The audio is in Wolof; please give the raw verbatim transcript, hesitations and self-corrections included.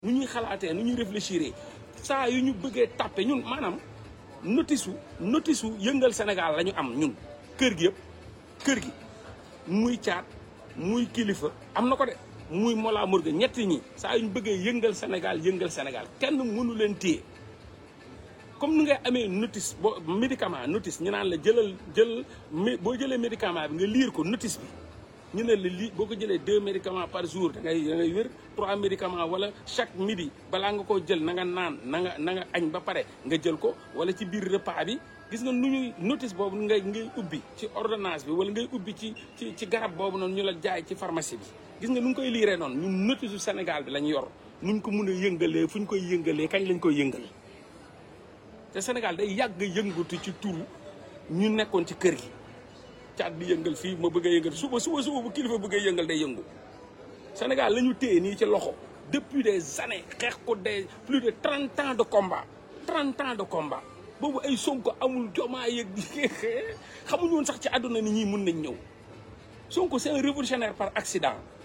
nu ñuy xalaatee nu ñuy réfléchir saa yu ñu bëggee tàppe ñun maanaam notice su notice su yëngal Sénégal la ñu am ñun kër gi yëpp kër gi muy caat muy kilifa am na ko de muy Mollah Morgun ñetti ñi saa yu ñu bëggee yëngal Sénégal yëngal Sénégal kenn mënu leen téye comme ni ngay amee notice boo médicament notice ñu naan la jëlal jël boo jëlee médicament bi nga liir ko notice bi ñu ne la lii boo ko jëlee deux médicaments par jour da ngay da ngay wér trois médicaments wala chaque midi balaa nga koo jël na nga naan na nga na nga añ ba pare nga jël ko wala ci biir repas bi gis nga nu ñuy notice boobu ngay ngay ubbi ci ordonnance bi wala ngay ubbi ci ci ci garab boobu noonu ñu la jaay ci pharmacie bi gis nga nu ngi koy liiree noonu ñun notice su Sénégal bi lañ yor nuñ ko mun a yëngalee fu ñu koy yëngalee kañ lañ koy yëngal te Sénégal day yàgg yëngatu ci turu ñu nekkoon ci kër gi caat di yëngal fii ma bëgg a yëngal suba suba suba bu kilifa bëgg a yëngal day yëngu Sénégal la ñu téye nii ci loxo depuis des années xeex ko des plus de trente ans de combat trente ans de combat boobu ay Sonko amul jomaa yëg xamuñu woon sax ci àdduna ni ñii mun nañ ñëw Sonko c'est un révolutionnaire par accident